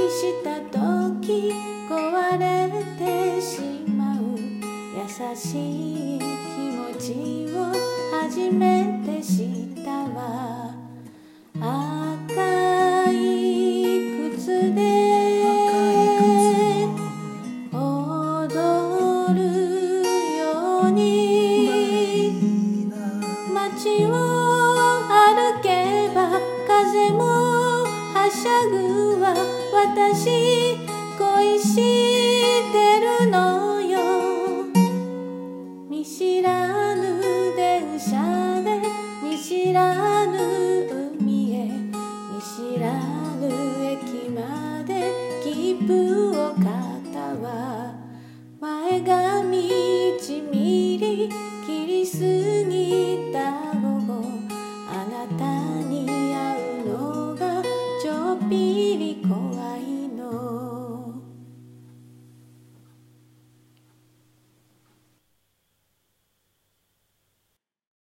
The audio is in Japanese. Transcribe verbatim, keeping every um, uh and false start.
した時壊れてしまう優しい気持ちを初めて知ったわ。赤い靴で踊るように街を歩けば風もはしゃぐわ。私恋してるのよ。見知らぬ電車で見知らぬ海へ見知らぬ駅まで切符を買ったわ。前が